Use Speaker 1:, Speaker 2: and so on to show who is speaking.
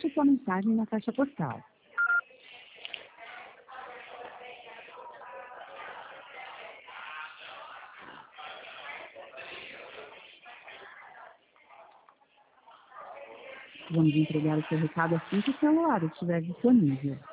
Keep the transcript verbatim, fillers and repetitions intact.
Speaker 1: Deixe sua mensagem na caixa postal. Vamos entregar o seu recado assim que o celular estiver disponível.